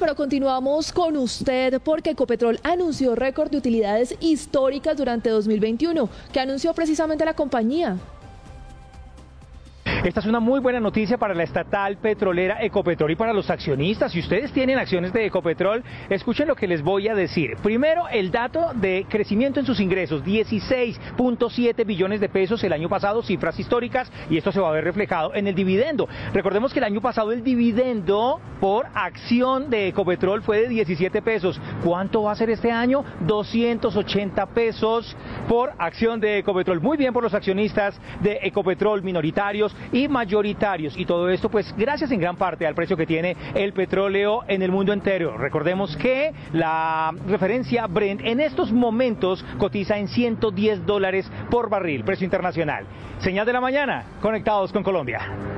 pero continuamos con usted porque Ecopetrol anunció récord de utilidades históricas durante 2021. ¿Qué anunció precisamente la compañía? Esta es una muy buena noticia para la estatal petrolera Ecopetrol y para los accionistas. Si ustedes tienen acciones de Ecopetrol, escuchen lo que les voy a decir. Primero, el dato de crecimiento en sus ingresos, 16.7 billones de pesos el año pasado, cifras históricas, y esto se va a ver reflejado en el dividendo. Recordemos que el año pasado el dividendo por acción de Ecopetrol fue de 17 pesos. ¿Cuánto va a ser este año? 280 pesos por acción de Ecopetrol. Muy bien por los accionistas de Ecopetrol, minoritarios y mayoritarios, y todo esto pues gracias en gran parte al precio que tiene el petróleo en el mundo entero. Recordemos que la referencia Brent en estos momentos cotiza en $110 por barril, precio internacional. Señal de la mañana, conectados con Colombia.